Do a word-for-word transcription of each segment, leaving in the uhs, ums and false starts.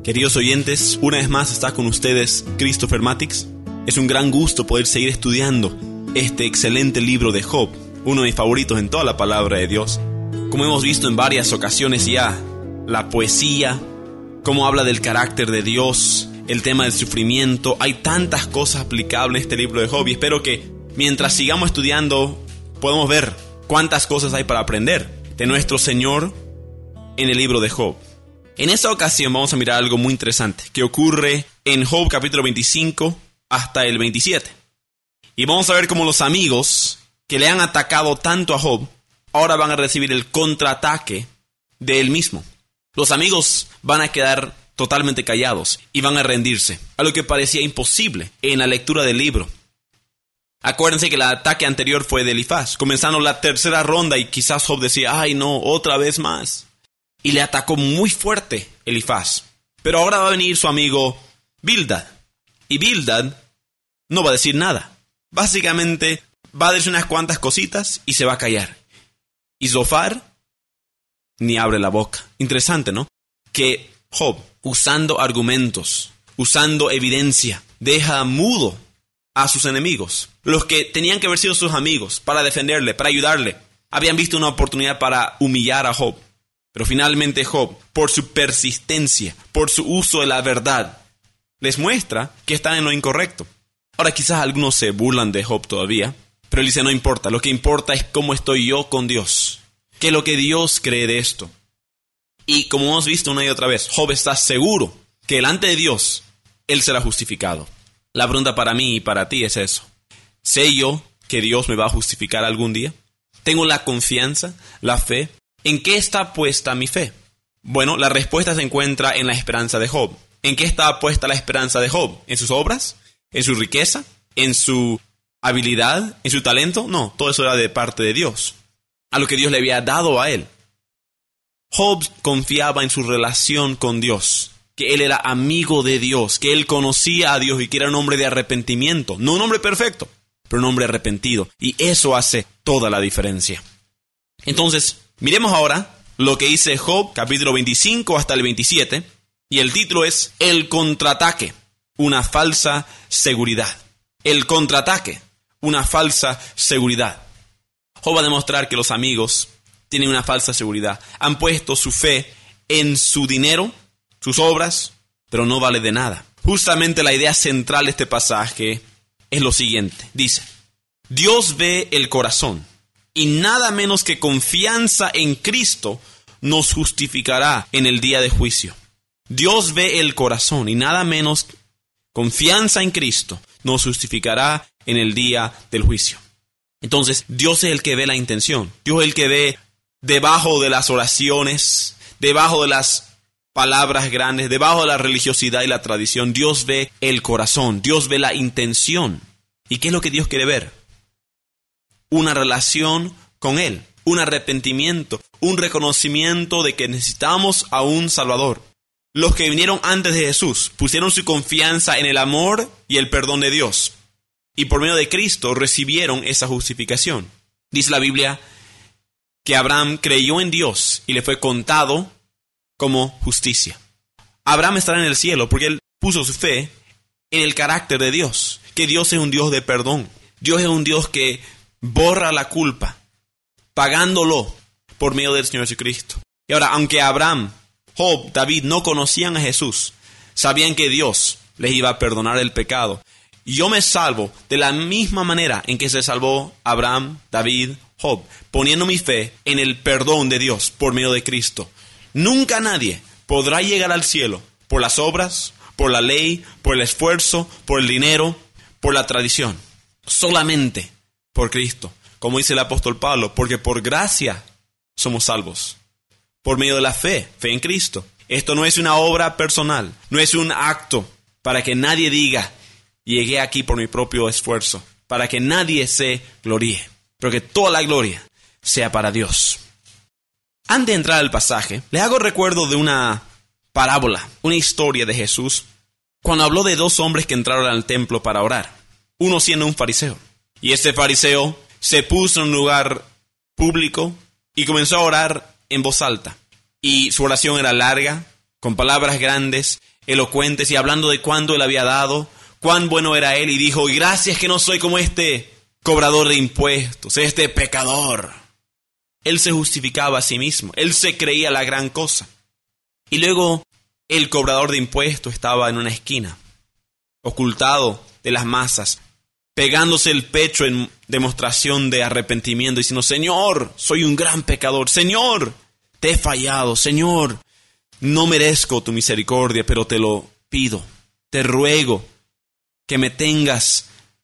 Queridos oyentes, una vez más está con ustedes Christopher Matix. Es un gran gusto poder seguir estudiando este excelente libro de Job, uno de mis favoritos en toda la palabra de Dios. Como hemos visto en varias ocasiones ya, la poesía, cómo habla del carácter de Dios, el tema del sufrimiento, hay tantas cosas aplicables en este libro de Job y espero que mientras sigamos estudiando podamos ver cuántas cosas hay para aprender de nuestro Señor en el libro de Job. En esta ocasión vamos a mirar algo muy interesante que ocurre en Job capítulo veinticinco hasta el veintisiete. Y vamos a ver cómo los amigos que le han atacado tanto a Job ahora van a recibir el contraataque de él mismo. Los amigos van a quedar totalmente callados y van a rendirse, algo que parecía imposible en la lectura del libro. Acuérdense que el ataque anterior fue de Elifaz, comenzando la tercera ronda y quizás Job decía, ay no, otra vez más. Y le atacó muy fuerte Elifaz. Pero ahora va a venir su amigo Bildad. Y Bildad no va a decir nada. Básicamente va a decir unas cuantas cositas y se va a callar. Y Zofar ni abre la boca. Interesante, ¿no? Que Job, usando argumentos, usando evidencia, deja mudo a sus enemigos. Los que tenían que haber sido sus amigos para defenderle, para ayudarle, habían visto una oportunidad para humillar a Job. Pero finalmente Job, por su persistencia, por su uso de la verdad, les muestra que están en lo incorrecto. Ahora quizás algunos se burlan de Job todavía, pero él dice, no importa, lo que importa es cómo estoy yo con Dios. ¿Qué es lo que Dios cree de esto? Y como hemos visto una y otra vez, Job está seguro que delante de Dios, él será justificado. La pregunta para mí y para ti es eso. ¿Sé yo que Dios me va a justificar algún día? ¿Tengo la confianza, la fe? ¿En qué está puesta mi fe? Bueno, la respuesta se encuentra en la esperanza de Job. ¿En qué estaba puesta la esperanza de Job? ¿En sus obras? ¿En su riqueza? ¿En su habilidad? ¿En su talento? No, todo eso era de parte de Dios, a lo que Dios le había dado a él. Job confiaba en su relación con Dios, que él era amigo de Dios, que él conocía a Dios y que era un hombre de arrepentimiento. No un hombre perfecto, pero un hombre arrepentido. Y eso hace toda la diferencia. Entonces, miremos ahora lo que dice Job, capítulo veinticinco hasta el veintisiete, y el título es El contraataque, una falsa seguridad. El contraataque, una falsa seguridad. Job va a demostrar que los amigos tienen una falsa seguridad. Han puesto su fe en su dinero, sus obras, pero no vale de nada. Justamente la idea central de este pasaje es lo siguiente. Dice, Dios ve el corazón. Y nada menos que confianza en Cristo nos justificará en el día de juicio. Dios ve el corazón y nada menos confianza en Cristo nos justificará en el día del juicio. Entonces, Dios es el que ve la intención. Dios es el que ve debajo de las oraciones, debajo de las palabras grandes, debajo de la religiosidad y la tradición. Dios ve el corazón, Dios ve la intención. ¿Y qué es lo que Dios quiere ver? Una relación con Él, un arrepentimiento, un reconocimiento de que necesitamos a un Salvador. Los que vinieron antes de Jesús pusieron su confianza en el amor y el perdón de Dios. Y por medio de Cristo recibieron esa justificación. Dice la Biblia que Abraham creyó en Dios y le fue contado como justicia. Abraham estará en el cielo porque él puso su fe en el carácter de Dios. Que Dios es un Dios de perdón. Dios es un Dios que borra la culpa, pagándolo por medio del Señor Jesucristo. Y ahora, aunque Abraham, Job, David no conocían a Jesús, sabían que Dios les iba a perdonar el pecado. Y yo me salvo de la misma manera en que se salvó Abraham, David, Job, poniendo mi fe en el perdón de Dios por medio de Cristo. Nunca nadie podrá llegar al cielo por las obras, por la ley, por el esfuerzo, por el dinero, por la tradición. Solamente por Cristo, como dice el apóstol Pablo, porque por gracia somos salvos. Por medio de la fe, fe en Cristo. Esto no es una obra personal, no es un acto para que nadie diga, llegué aquí por mi propio esfuerzo, para que nadie se gloríe, pero que toda la gloria sea para Dios. Antes de entrar al pasaje, les hago recuerdo de una parábola, una historia de Jesús, cuando habló de dos hombres que entraron al templo para orar, uno siendo un fariseo. Y este fariseo se puso en un lugar público y comenzó a orar en voz alta. Y su oración era larga, con palabras grandes, elocuentes y hablando de cuándo él había dado, cuán bueno era él, y dijo, gracias que no soy como este cobrador de impuestos, este pecador. Él se justificaba a sí mismo, él se creía la gran cosa. Y luego el cobrador de impuestos estaba en una esquina, ocultado de las masas, pegándose el pecho en demostración de arrepentimiento, diciendo, Señor, soy un gran pecador, Señor, te he fallado, Señor, no merezco tu misericordia, pero te lo pido, te ruego que me tengas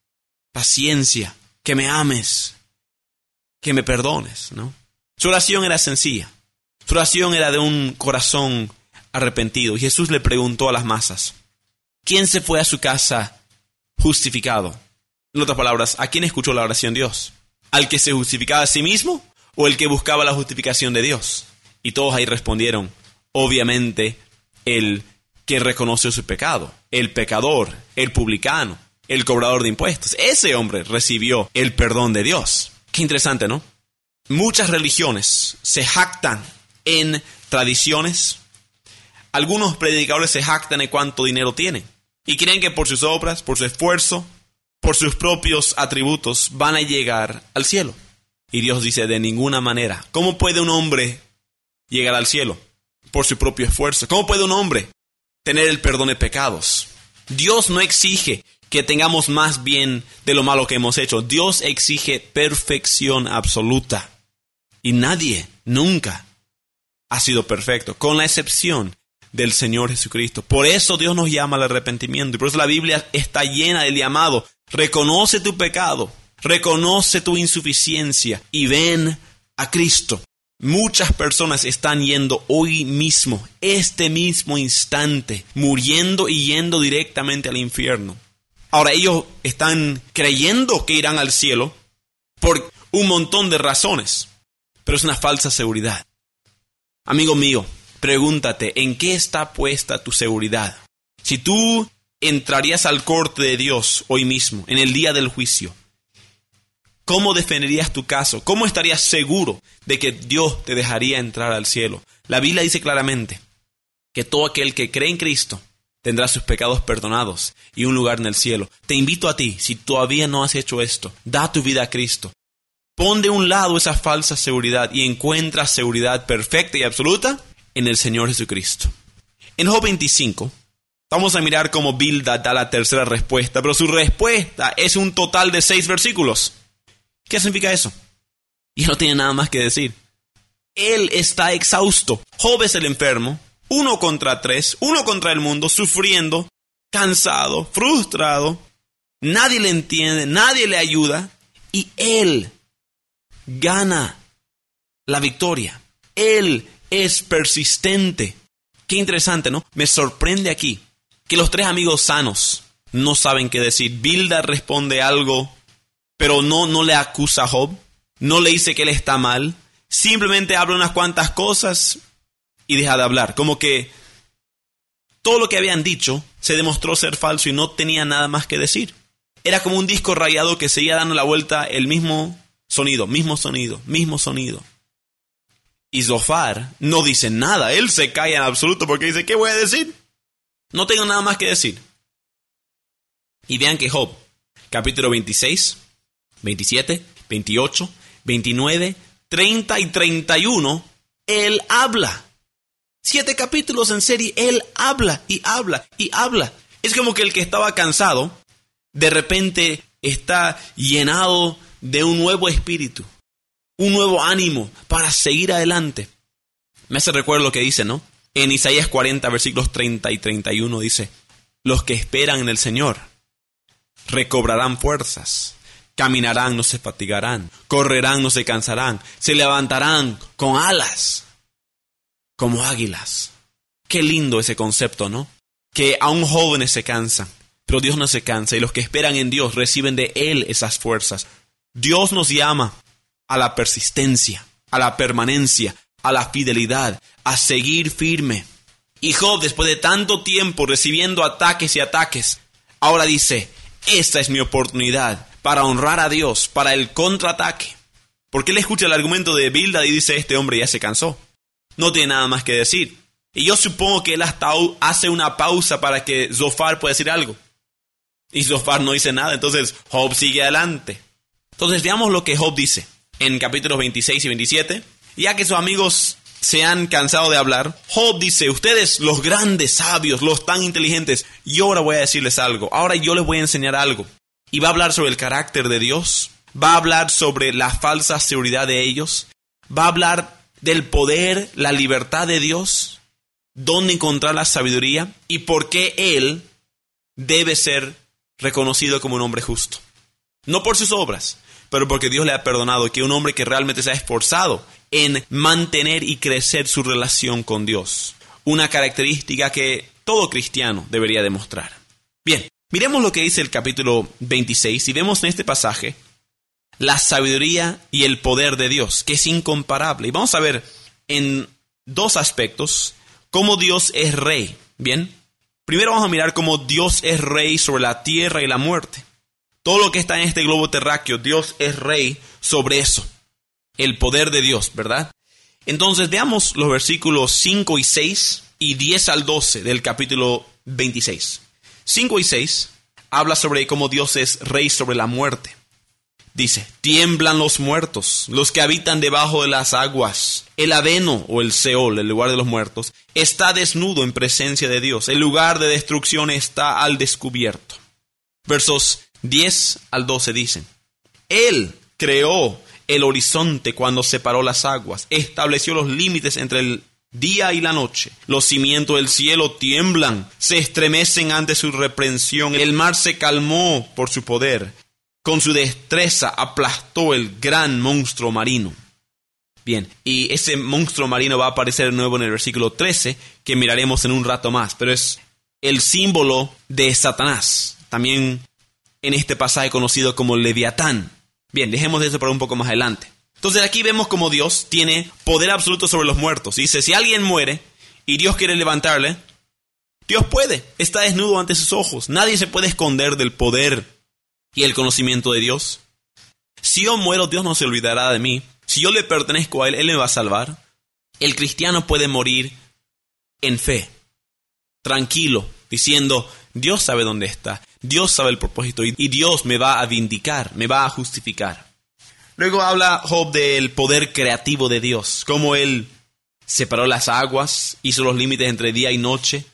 paciencia, que me ames, que me perdones, ¿no? Su oración era sencilla, su oración era de un corazón arrepentido. Y Jesús le preguntó a las masas, ¿quién se fue a su casa justificado? En otras palabras, ¿a quién escuchó la oración de Dios? ¿Al que se justificaba a sí mismo o el que buscaba la justificación de Dios? Y todos ahí respondieron, obviamente, el que reconoció su pecado, el pecador, el publicano, el cobrador de impuestos. Ese hombre recibió el perdón de Dios. Qué interesante, ¿no? Muchas religiones se jactan en tradiciones. Algunos predicadores se jactan de cuánto dinero tienen y creen que por sus obras, por su esfuerzo, por sus propios atributos van a llegar al cielo. Y Dios dice, de ninguna manera. ¿Cómo puede un hombre llegar al cielo? Por su propio esfuerzo. ¿Cómo puede un hombre tener el perdón de pecados? Dios no exige que tengamos más bien de lo malo que hemos hecho. Dios exige perfección absoluta. Y nadie, nunca, ha sido perfecto, con la excepción del Señor Jesucristo. Por eso Dios nos llama al arrepentimiento. Y por eso la Biblia está llena del llamado. Reconoce tu pecado, reconoce tu insuficiencia y ven a Cristo. Muchas personas están yendo hoy mismo, este mismo instante, muriendo y yendo directamente al infierno. Ahora, ellos están creyendo que irán al cielo por un montón de razones, pero es una falsa seguridad. Amigo mío, pregúntate, ¿en qué está puesta tu seguridad? Si tú entrarías al corte de Dios hoy mismo, en el día del juicio, ¿cómo defenderías tu caso? ¿Cómo estarías seguro de que Dios te dejaría entrar al cielo? La Biblia dice claramente que todo aquel que cree en Cristo tendrá sus pecados perdonados y un lugar en el cielo. Te invito a ti, si todavía no has hecho esto, da tu vida a Cristo. Pon de un lado esa falsa seguridad y encuentra seguridad perfecta y absoluta en el Señor Jesucristo. En Job veinticinco, vamos a mirar cómo Bildad da la tercera respuesta, pero su respuesta es un total de seis versículos. ¿Qué significa eso? Y no tiene nada más que decir. Él está exhausto. Job es el enfermo. Uno contra tres. Uno contra el mundo. Sufriendo. Cansado. Frustrado. Nadie le entiende. Nadie le ayuda. Y él gana la victoria. Él es persistente. Qué interesante, ¿no? Me sorprende aquí que los tres amigos sanos no saben qué decir. Bildad responde algo, pero no, no le acusa a Job, no le dice que él está mal, simplemente habla unas cuantas cosas y deja de hablar. Como que todo lo que habían dicho se demostró ser falso y no tenía nada más que decir. Era como un disco rayado que seguía dando la vuelta el mismo sonido, mismo sonido, mismo sonido. Y Zofar no dice nada, él se calla en absoluto porque dice, ¿qué voy a decir? No tengo nada más que decir. Y vean que Job, capítulo veintiséis, veintisiete, veintiocho, veintinueve, treinta y treinta y uno, él habla. Siete capítulos en serie, él habla y habla y habla. Es como que el que estaba cansado, de repente está llenado de un nuevo espíritu, un nuevo ánimo para seguir adelante. Me hace recuerdo lo que dice, ¿no? En Isaías cuarenta, versículos treinta y treinta y uno dice, los que esperan en el Señor recobrarán fuerzas, caminarán, no se fatigarán, correrán, no se cansarán, se levantarán con alas como águilas. Qué lindo ese concepto, ¿no? Que aún jóvenes se cansan, pero Dios no se cansa y los que esperan en Dios reciben de Él esas fuerzas. Dios nos llama a la persistencia, a la permanencia, a la fidelidad, a seguir firme. Y Job, después de tanto tiempo recibiendo ataques y ataques, ahora dice, esta es mi oportunidad para honrar a Dios, para el contraataque. Porque él escucha el argumento de Bildad y dice, este hombre ya se cansó. No tiene nada más que decir. Y yo supongo que él hasta hace una pausa para que Zofar pueda decir algo. Y Zofar no dice nada, entonces Job sigue adelante. Entonces veamos lo que Job dice en capítulos veintiséis y veintisiete. Ya que sus amigos se han cansado de hablar, Job dice: ustedes, los grandes sabios, los tan inteligentes, yo ahora voy a decirles algo. Ahora yo les voy a enseñar algo. Y va a hablar sobre el carácter de Dios. Va a hablar sobre la falsa seguridad de ellos. Va a hablar del poder, la libertad de Dios, dónde encontrar la sabiduría y por qué Él debe ser reconocido como un hombre justo. No por sus obras, pero porque Dios le ha perdonado, que un hombre que realmente se ha esforzado en mantener y crecer su relación con Dios. Una característica que todo cristiano debería demostrar. Bien, miremos lo que dice el capítulo veintiséis y vemos en este pasaje la sabiduría y el poder de Dios, que es incomparable. Y vamos a ver en dos aspectos cómo Dios es rey. Bien, primero vamos a mirar cómo Dios es rey sobre la tierra y la muerte. Todo lo que está en este globo terráqueo, Dios es rey sobre eso. El poder de Dios, ¿verdad? Entonces veamos los versículos cinco y seis y diez al doce del capítulo veintiséis. cinco y seis habla sobre cómo Dios es rey sobre la muerte. Dice: tiemblan los muertos, los que habitan debajo de las aguas. El Abeno, o el Seol, el lugar de los muertos, está desnudo en presencia de Dios. El lugar de destrucción está al descubierto. Versos diez al doce dicen: Él creó el horizonte cuando separó las aguas, estableció los límites entre el día y la noche. Los cimientos del cielo tiemblan, se estremecen ante su reprensión. El mar se calmó por su poder. Con su destreza aplastó el gran monstruo marino. Bien, y ese monstruo marino va a aparecer de nuevo en el versículo trece, que miraremos en un rato más, pero es el símbolo de Satanás, también en este pasaje conocido como Leviatán. Bien, dejemos de eso para un poco más adelante. Entonces aquí vemos como Dios tiene poder absoluto sobre los muertos. Dice, si alguien muere y Dios quiere levantarle, Dios puede, está desnudo ante sus ojos. Nadie se puede esconder del poder y el conocimiento de Dios. Si yo muero, Dios no se olvidará de mí. Si yo le pertenezco a Él, Él me va a salvar. El cristiano puede morir en fe, tranquilo, diciendo, Dios sabe dónde está, Dios sabe el propósito y Dios me va a vindicar, me va a justificar. Luego habla Job del poder creativo de Dios, cómo Él separó las aguas, hizo los límites entre día y noche,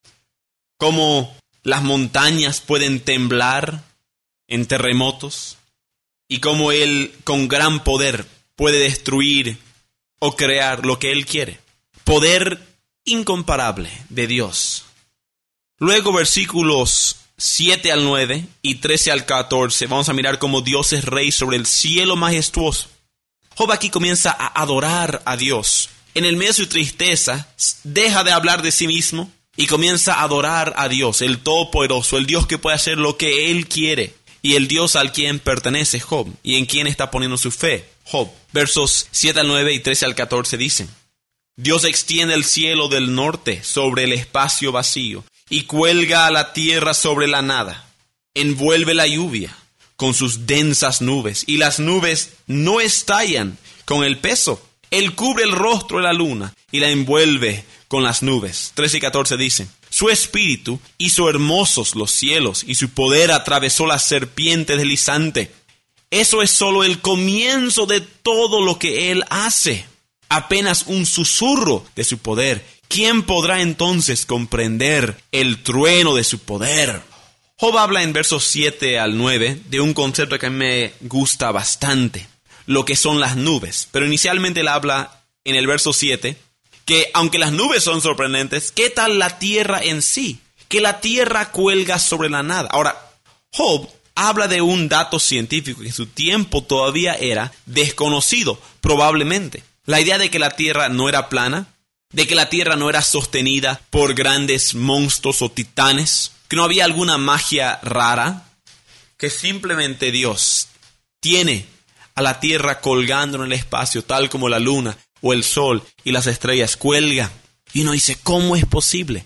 cómo las montañas pueden temblar en terremotos y cómo Él con gran poder puede destruir o crear lo que Él quiere. Poder incomparable de Dios. Luego versículos siete al nueve y trece al catorce, vamos a mirar cómo Dios es rey sobre el cielo majestuoso. Job aquí comienza a adorar a Dios. En el medio de su tristeza, deja de hablar de sí mismo y comienza a adorar a Dios, el Todopoderoso, el Dios que puede hacer lo que Él quiere. Y el Dios al quien pertenece Job, y en quien está poniendo su fe, Job. Versos siete al nueve y trece al catorce dicen, Dios extiende el cielo del norte sobre el espacio vacío, y cuelga a la tierra sobre la nada. Envuelve la lluvia con sus densas nubes, y las nubes no estallan con el peso. Él cubre el rostro de la luna, y la envuelve con las nubes. trece y catorce dicen, su espíritu hizo hermosos los cielos, y su poder atravesó la serpiente deslizante. Eso es solo el comienzo de todo lo que Él hace. Apenas un susurro de su poder. ¿Quién podrá entonces comprender el trueno de su poder? Job habla en versos siete al nueve de un concepto que a mí me gusta bastante, lo que son las nubes. Pero inicialmente él habla en el verso siete que aunque las nubes son sorprendentes, ¿qué tal la tierra en sí? Que la tierra cuelga sobre la nada. Ahora, Job habla de un dato científico que en su tiempo todavía era desconocido, probablemente. La idea de que la tierra no era plana, de que la tierra no era sostenida por grandes monstruos o titanes, que no había alguna magia rara, que simplemente Dios tiene a la tierra colgando en el espacio, tal como la luna o el sol y las estrellas cuelgan. Y uno dice, ¿cómo es posible?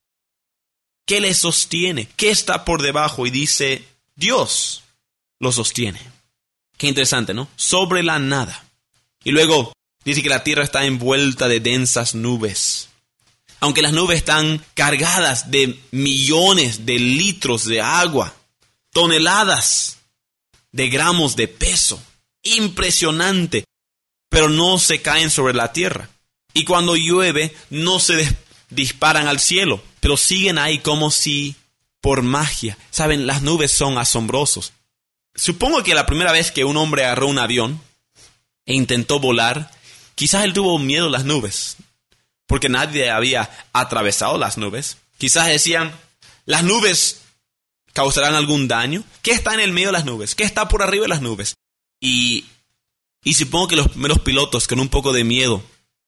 ¿Qué le sostiene? ¿Qué está por debajo? Y dice, Dios lo sostiene. Qué interesante, ¿no? Sobre la nada. Y luego dice que la tierra está envuelta de densas nubes. Aunque las nubes están cargadas de millones de litros de agua, toneladas de gramos de peso, impresionante, pero no se caen sobre la tierra. Y cuando llueve, no se des- disparan al cielo, pero siguen ahí como si por magia. Saben, las nubes son asombrosos. Supongo que la primera vez que un hombre agarró un avión e intentó volar, quizás él tuvo miedo a las nubes, porque nadie había atravesado las nubes. Quizás decían, las nubes causarán algún daño. ¿Qué está en el medio de las nubes? ¿Qué está por arriba de las nubes? Y, y supongo que los primeros pilotos, con un poco de miedo,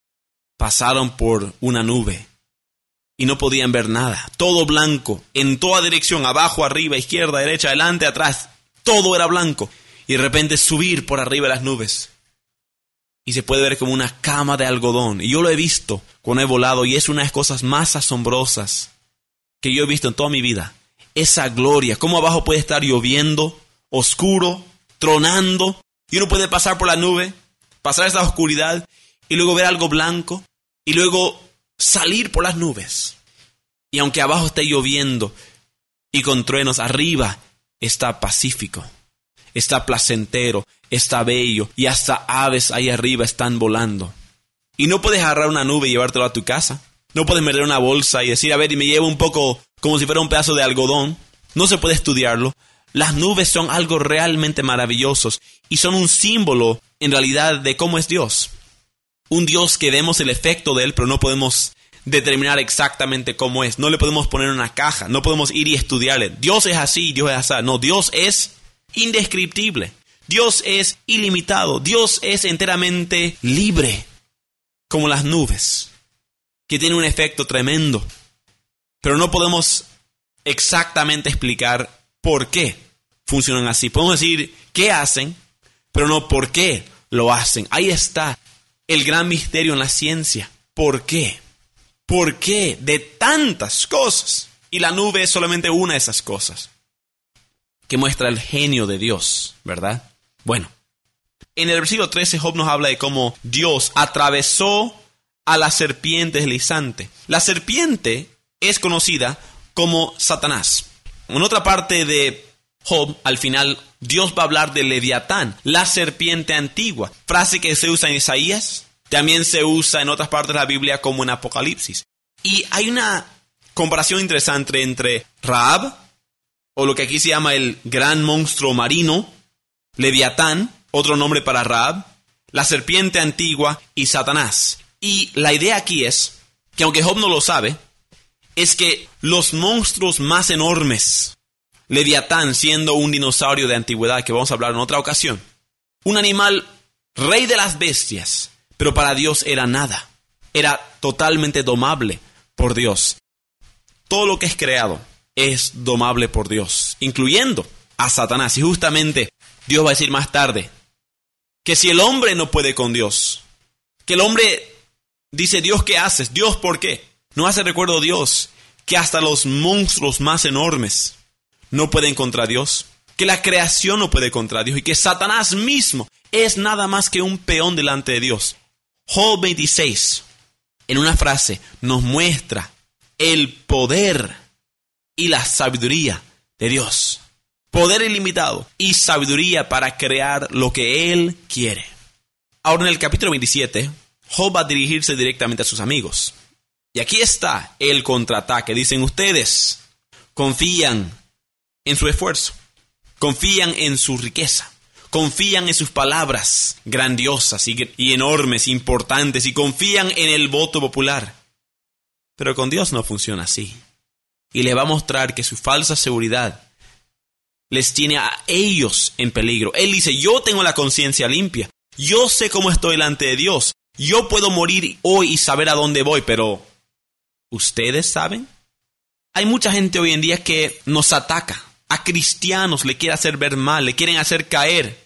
pasaron por una nube y no podían ver nada. Todo blanco, en toda dirección, abajo, arriba, izquierda, derecha, adelante, atrás. Todo era blanco. Y de repente subir por arriba de las nubes. Y se puede ver como una cama de algodón. Y yo lo he visto cuando he volado y es una de las cosas más asombrosas que yo he visto en toda mi vida. Esa gloria, cómo abajo puede estar lloviendo, oscuro, tronando. Y uno puede pasar por la nube, pasar esa oscuridad y luego ver algo blanco y luego salir por las nubes. Y aunque abajo esté lloviendo y con truenos, arriba está pacífico, está placentero, está bello y hasta aves ahí arriba están volando. Y no puedes agarrar una nube y llevártelo a tu casa. No puedes meter una bolsa y decir, a ver, y me llevo un poco como si fuera un pedazo de algodón. No se puede estudiarlo. Las nubes son algo realmente maravillosos y son un símbolo en realidad de cómo es Dios. Un Dios que vemos el efecto de Él, pero no podemos determinar exactamente cómo es. No le podemos poner una caja, no podemos ir y estudiarle. Dios es así, Dios es así. No, Dios es indescriptible. Dios es ilimitado. Dios es enteramente libre, como las nubes, que tiene un efecto tremendo. Pero no podemos exactamente explicar por qué funcionan así. Podemos decir qué hacen, pero no por qué lo hacen. Ahí está el gran misterio en la ciencia. ¿Por qué? ¿Por qué de tantas cosas? Y la nube es solamente una de esas cosas que muestra el genio de Dios, ¿verdad? Bueno, en el versículo trece Job nos habla de cómo Dios atravesó a la serpiente deslizante. La serpiente es conocida como Satanás. En otra parte de Job, al final, Dios va a hablar de Leviatán, la serpiente antigua, frase que se usa en Isaías, también se usa en otras partes de la Biblia como en Apocalipsis. Y hay una comparación interesante entre Rahab, o lo que aquí se llama el gran monstruo marino, Leviatán, otro nombre para Rahab, la serpiente antigua y Satanás. Y la idea aquí es que, aunque Job no lo sabe, es que los monstruos más enormes, Leviatán siendo un dinosaurio de antigüedad que vamos a hablar en otra ocasión, un animal rey de las bestias, pero para Dios era nada, era totalmente domable por Dios. Todo lo que es creado es domable por Dios, incluyendo a Satanás. Y justamente Dios va a decir más tarde que si el hombre no puede con Dios, que el hombre dice, Dios, ¿qué haces? Dios, ¿por qué? No hace recuerdo Dios que hasta los monstruos más enormes no pueden contra Dios, que la creación no puede contra Dios y que Satanás mismo es nada más que un peón delante de Dios. Job veintiséis, en una frase, nos muestra el poder y la sabiduría de Dios. Poder ilimitado y sabiduría para crear lo que Él quiere. Ahora en el capítulo veintisiete, Job va a dirigirse directamente a sus amigos. Y aquí está el contraataque. Dicen, ustedes confían en su esfuerzo, confían en su riqueza, confían en sus palabras grandiosas y, y enormes, importantes, y confían en el voto popular. Pero con Dios no funciona así. Y le va a mostrar que su falsa seguridad les tiene a ellos en peligro. Él dice, yo tengo la conciencia limpia, yo sé cómo estoy delante de Dios, yo puedo morir hoy y saber a dónde voy, pero ¿ustedes saben? Hay mucha gente hoy en día que nos ataca. A cristianos le quiere hacer ver mal, le quieren hacer caer.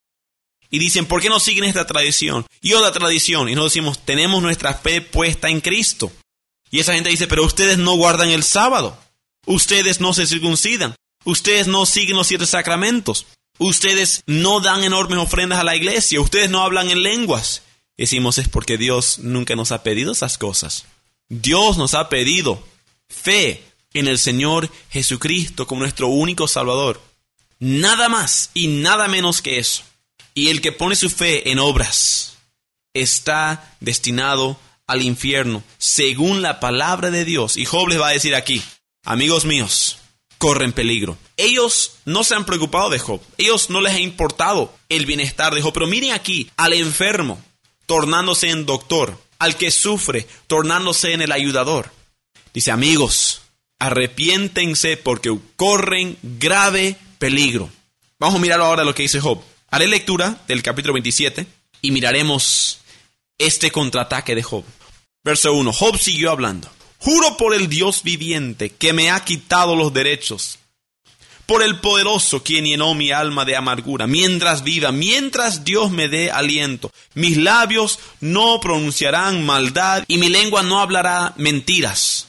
Y dicen, ¿por qué no siguen esta tradición y otra tradición? Y nosotros decimos, tenemos nuestra fe puesta en Cristo. Y esa gente dice, pero ustedes no guardan el sábado, ustedes no se circuncidan, ustedes no siguen los siete sacramentos, ustedes no dan enormes ofrendas a la iglesia, ustedes no hablan en lenguas. Decimos, es porque Dios nunca nos ha pedido esas cosas. Dios nos ha pedido fe en el Señor Jesucristo como nuestro único Salvador. Nada más y nada menos que eso. Y el que pone su fe en obras está destinado al infierno, según la palabra de Dios. Y Job les va a decir aquí, amigos míos, corren peligro. Ellos no se han preocupado de Job. Ellos no les ha importado el bienestar de Job. Pero miren aquí, al enfermo, tornándose en doctor. Al que sufre, tornándose en el ayudador. Dice, amigos, arrepiéntense porque corren grave peligro. Vamos a mirar ahora lo que dice Job. Haré lectura del capítulo veintisiete y miraremos este contraataque de Job. Verso uno. Job siguió hablando. Juro por el Dios viviente que me ha quitado los derechos, por el poderoso quien llenó mi alma de amargura, mientras viva, mientras Dios me dé aliento, mis labios no pronunciarán maldad y mi lengua no hablará mentiras.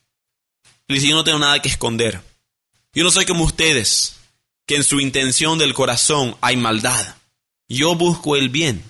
Y dice, yo no tengo nada que esconder. Yo no soy como ustedes, que en su intención del corazón hay maldad. Yo busco el bien.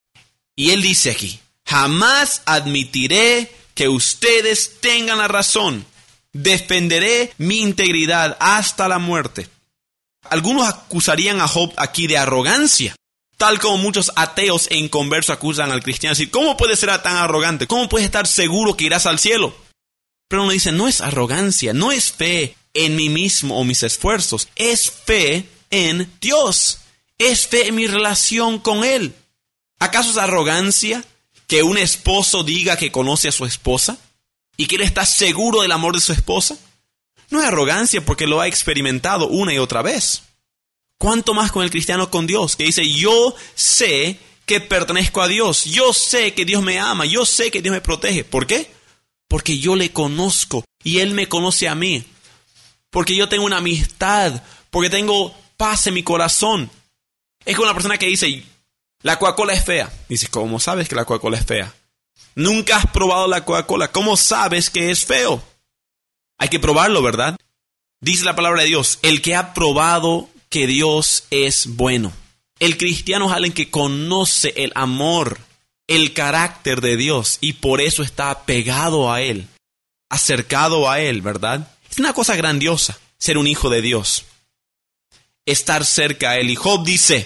Y él dice aquí, jamás admitiré que ustedes tengan la razón. Defenderé mi integridad hasta la muerte. Algunos acusarían a Job aquí de arrogancia, tal como muchos ateos e inconversos acusan al cristiano. Decir, ¿cómo puedes ser tan arrogante? ¿Cómo puedes estar seguro que irás al cielo? Pero uno dice, no es arrogancia, no es fe en mí mismo o mis esfuerzos. Es fe en Dios. Es fe en mi relación con Él. ¿Acaso es arrogancia que un esposo diga que conoce a su esposa y que él está seguro del amor de su esposa? No es arrogancia porque lo ha experimentado una y otra vez. ¿Cuánto más con el cristiano con Dios? Que dice, yo sé que pertenezco a Dios. Yo sé que Dios me ama. Yo sé que Dios me protege. ¿Por qué? Porque yo le conozco y Él me conoce a mí. Porque yo tengo una amistad. Porque tengo paz en mi corazón. Es como una persona que dice, la Coca-Cola es fea. Dices, ¿cómo sabes que la Coca-Cola es fea? Nunca has probado la Coca-Cola. ¿Cómo sabes que es feo? Hay que probarlo, ¿verdad? Dice la palabra de Dios, el que ha probado que Dios es bueno. El cristiano es alguien que conoce el amor, el carácter de Dios y por eso está pegado a Él, acercado a Él, ¿verdad? Es una cosa grandiosa ser un hijo de Dios, estar cerca a Él. Y Job dice,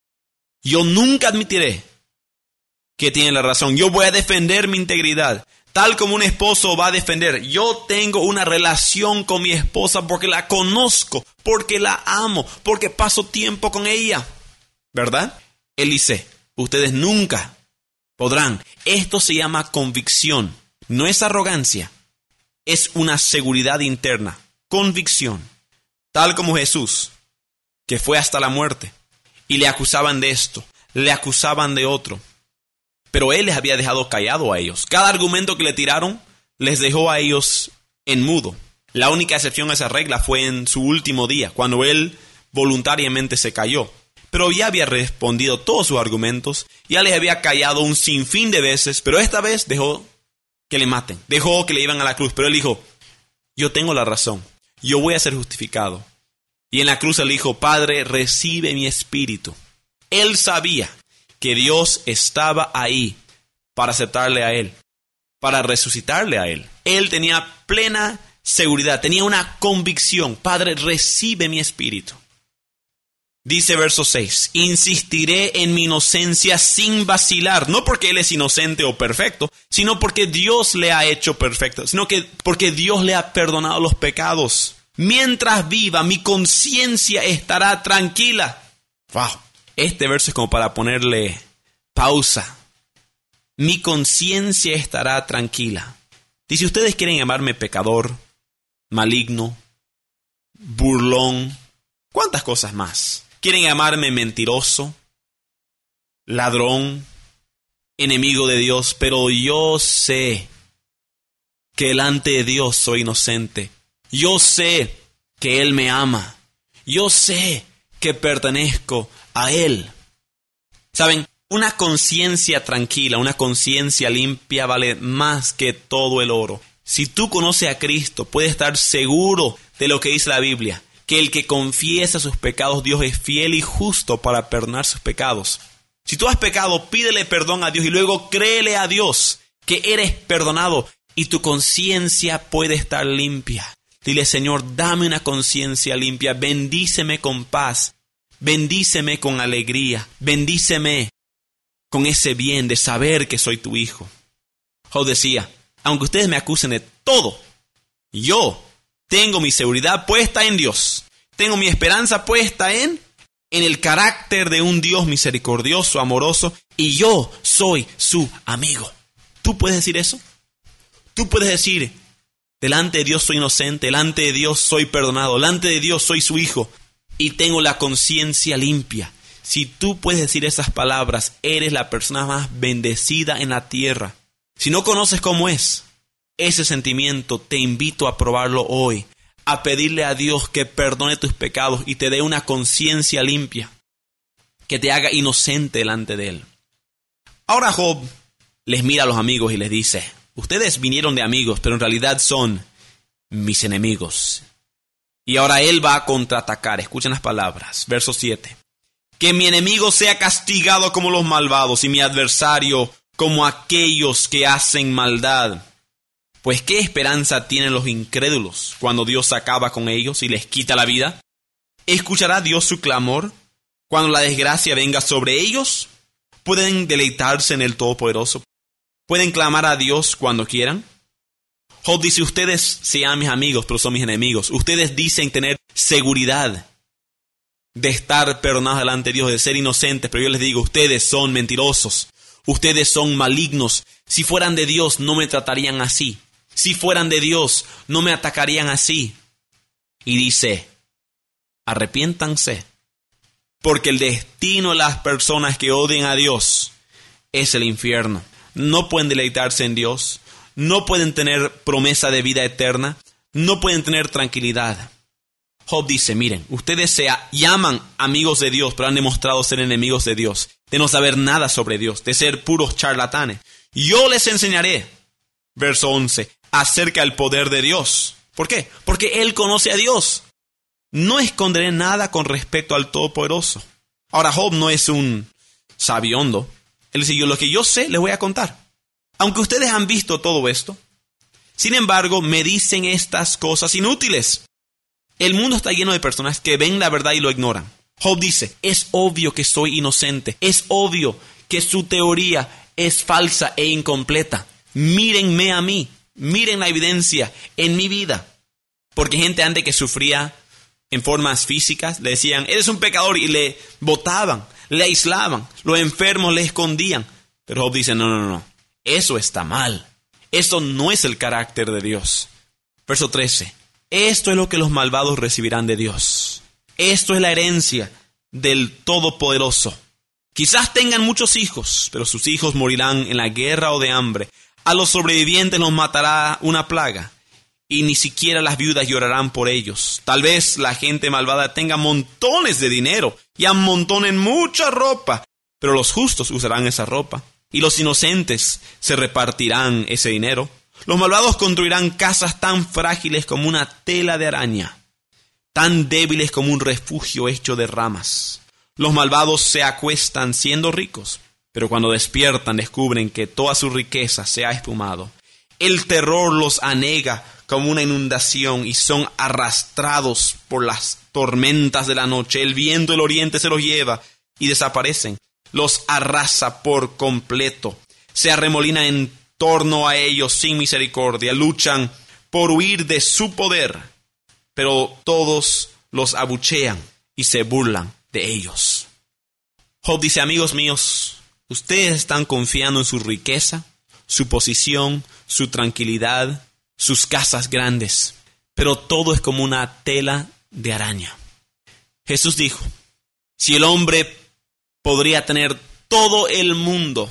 yo nunca admitiré que tiene la razón. Yo voy a defender mi integridad, tal como un esposo va a defender. Yo tengo una relación con mi esposa porque la conozco, porque la amo, porque paso tiempo con ella, ¿verdad? Él dice, ustedes nunca podrán. Esto se llama convicción. No es arrogancia, es una seguridad interna, convicción. Tal como Jesús, que fue hasta la muerte, y le acusaban de esto, le acusaban de otro. Pero Él les había dejado callado a ellos. Cada argumento que le tiraron, les dejó a ellos en mudo. La única excepción a esa regla fue en su último día, cuando Él voluntariamente se calló. Pero ya había respondido todos sus argumentos, ya les había callado un sinfín de veces, pero esta vez dejó que le maten, dejó que le lleven a la cruz. Pero Él dijo, yo tengo la razón, yo voy a ser justificado. Y en la cruz Él dijo, Padre, recibe mi espíritu. Él sabía que Dios estaba ahí para aceptarle a Él, para resucitarle a Él. Él tenía plena seguridad, tenía una convicción. Padre, recibe mi espíritu. Dice verso seis, insistiré en mi inocencia sin vacilar, no porque Él es inocente o perfecto, sino porque Dios le ha hecho perfecto, sino que porque Dios le ha perdonado los pecados. Mientras viva, mi conciencia estará tranquila. Wow. Este verso es como para ponerle pausa. Mi conciencia estará tranquila. Dice, ustedes quieren llamarme pecador, maligno, burlón, ¿cuántas cosas más? Quieren llamarme mentiroso, ladrón, enemigo de Dios, pero yo sé que delante de Dios soy inocente. Yo sé que Él me ama. Yo sé que pertenezco a Él. ¿Saben? Una conciencia tranquila, una conciencia limpia vale más que todo el oro. Si tú conoces a Cristo, puedes estar seguro de lo que dice la Biblia, que el que confiesa sus pecados, Dios es fiel y justo para perdonar sus pecados. Si tú has pecado, pídele perdón a Dios y luego créele a Dios que eres perdonado, y tu conciencia puede estar limpia. Dile, Señor, dame una conciencia limpia, bendíceme con paz, bendíceme con alegría, bendíceme con ese bien de saber que soy tu hijo. Job decía, aunque ustedes me acusen de todo, yo tengo mi seguridad puesta en Dios. Tengo mi esperanza puesta en, en el carácter de un Dios misericordioso, amoroso, y yo soy su amigo. ¿Tú puedes decir eso? Tú puedes decir, delante de Dios soy inocente, delante de Dios soy perdonado, delante de Dios soy su hijo y tengo la conciencia limpia. Si tú puedes decir esas palabras, eres la persona más bendecida en la tierra. Si no conoces cómo es ese sentimiento, te invito a probarlo hoy, a pedirle a Dios que perdone tus pecados y te dé una conciencia limpia, que te haga inocente delante de Él. Ahora Job les mira a los amigos y les dice, ustedes vinieron de amigos, pero en realidad son mis enemigos. Y ahora él va a contraatacar. Escuchen las palabras. Verso siete. Que mi enemigo sea castigado como los malvados y mi adversario como aquellos que hacen maldad. Pues ¿qué esperanza tienen los incrédulos cuando Dios acaba con ellos y les quita la vida? ¿Escuchará Dios su clamor cuando la desgracia venga sobre ellos? ¿Pueden deleitarse en el Todopoderoso? ¿Pueden clamar a Dios cuando quieran? Job dice, ustedes sean mis amigos, pero son mis enemigos. Ustedes dicen tener seguridad de estar perdonados delante de Dios, de ser inocentes, pero yo les digo, ustedes son mentirosos. Ustedes son malignos. Si fueran de Dios, no me tratarían así. Si fueran de Dios, no me atacarían así. Y dice, arrepiéntanse, porque el destino de las personas que odian a Dios es el infierno. No pueden deleitarse en Dios, no pueden tener promesa de vida eterna, no pueden tener tranquilidad. Job dice, miren, ustedes se llaman amigos de Dios, pero han demostrado ser enemigos de Dios, de no saber nada sobre Dios, de ser puros charlatanes. Yo les enseñaré, verso once, acerca del poder de Dios. ¿Por qué? Porque Él conoce a Dios. No esconderé nada con respecto al Todopoderoso. Ahora, Job no es un sabiondo. Él dice, yo lo que yo sé les voy a contar. Aunque ustedes han visto todo esto, sin embargo, me dicen estas cosas inútiles. El mundo está lleno de personas que ven la verdad y lo ignoran. Job dice, es obvio que soy inocente. Es obvio que su teoría es falsa e incompleta. Mírenme a mí. Miren la evidencia en mi vida. Porque gente antes que sufría en formas físicas, le decían, eres un pecador, y le botaban, le aislaban, los enfermos le escondían. Pero Job dice, no, no, no, eso está mal. Eso no es el carácter de Dios. Verso trece. Esto es lo que los malvados recibirán de Dios. Esto es la herencia del Todopoderoso. Quizás tengan muchos hijos, pero sus hijos morirán en la guerra o de hambre. A los sobrevivientes los matará una plaga, y ni siquiera las viudas llorarán por ellos. Tal vez la gente malvada tenga montones de dinero y amontonen mucha ropa, pero los justos usarán esa ropa, y los inocentes se repartirán ese dinero. Los malvados construirán casas tan frágiles como una tela de araña, tan débiles como un refugio hecho de ramas. Los malvados se acuestan siendo ricos, pero cuando despiertan descubren que toda su riqueza se ha esfumado. El terror los anega como una inundación y son arrastrados por las tormentas de la noche. El viento del oriente se los lleva y desaparecen. Los arrasa por completo. Se arremolina en torno a ellos sin misericordia. Luchan por huir de su poder, pero todos los abuchean y se burlan de ellos. Job dice, amigos míos, ustedes están confiando en su riqueza, su posición, su tranquilidad, sus casas grandes, pero todo es como una tela de araña. Jesús dijo, si el hombre podría tener todo el mundo,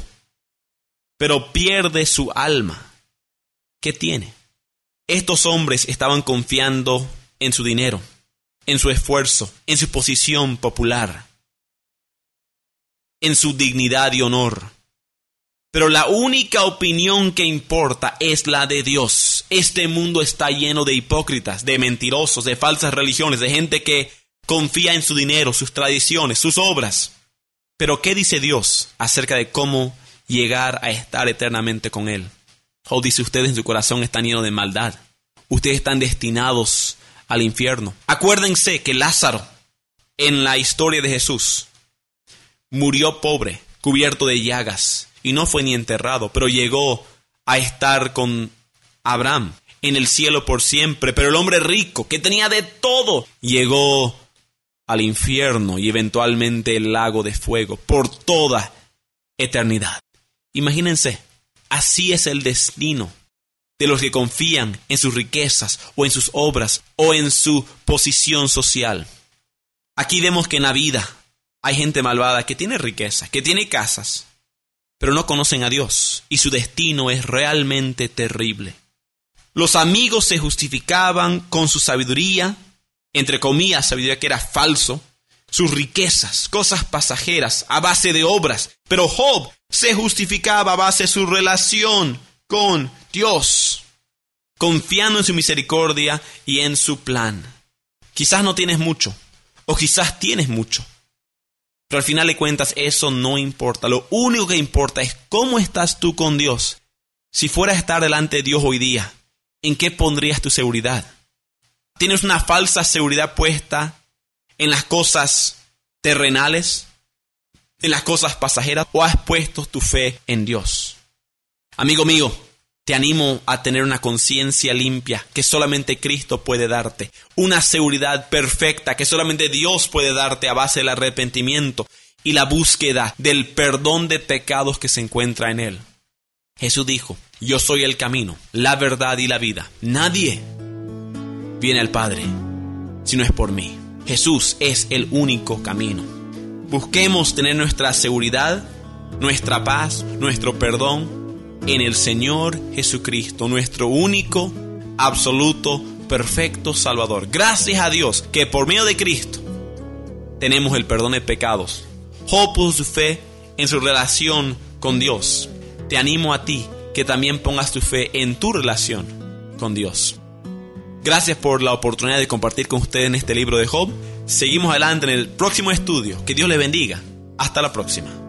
pero pierde su alma, ¿qué tiene? Estos hombres estaban confiando en su dinero, en su esfuerzo, en su posición popular, en su dignidad y honor. Pero la única opinión que importa es la de Dios. Este mundo está lleno de hipócritas, de mentirosos, de falsas religiones, de gente que confía en su dinero, sus tradiciones, sus obras. Pero ¿qué dice Dios acerca de cómo llegar a estar eternamente con Él? Job dice, ustedes en su corazón están llenos de maldad. Ustedes están destinados al infierno. Acuérdense que Lázaro, en la historia de Jesús, murió pobre, cubierto de llagas, y no fue ni enterrado, pero llegó a estar con Abraham en el cielo por siempre. Pero el hombre rico, que tenía de todo, llegó al infierno y eventualmente el lago de fuego por toda eternidad. Imagínense, así es el destino de los que confían en sus riquezas o en sus obras o en su posición social. Aquí vemos que en la vida hay gente malvada que tiene riqueza, que tiene casas, pero no conocen a Dios y su destino es realmente terrible. Los amigos se justificaban con su sabiduría, entre comillas, sabiduría que era falso, sus riquezas, cosas pasajeras, a base de obras. Pero Job se justificaba a base de su relación con Dios, confiando en su misericordia y en su plan. Quizás no tienes mucho, o quizás tienes mucho, pero al final de cuentas eso no importa. Lo único que importa es cómo estás tú con Dios. Si fueras a estar delante de Dios hoy día, ¿en qué pondrías tu seguridad? ¿Tienes una falsa seguridad puesta en las cosas terrenales, en las cosas pasajeras, o has puesto tu fe en Dios? Amigo mío, te animo a tener una conciencia limpia que solamente Cristo puede darte, una seguridad perfecta que solamente Dios puede darte a base del arrepentimiento y la búsqueda del perdón de pecados que se encuentra en Él. Jesús dijo, yo soy el camino, la verdad y la vida. Nadie viene al Padre si no es por mí. Jesús es el único camino. Busquemos tener nuestra seguridad, nuestra paz, nuestro perdón en el Señor Jesucristo, nuestro único, absoluto, perfecto Salvador. Gracias a Dios que por medio de Cristo tenemos el perdón de pecados. Job puso su fe en su relación con Dios. Te animo a ti que también pongas tu fe en tu relación con Dios. Gracias por la oportunidad de compartir con ustedes en este libro de Job. Seguimos adelante en el próximo estudio. Que Dios les bendiga. Hasta la próxima.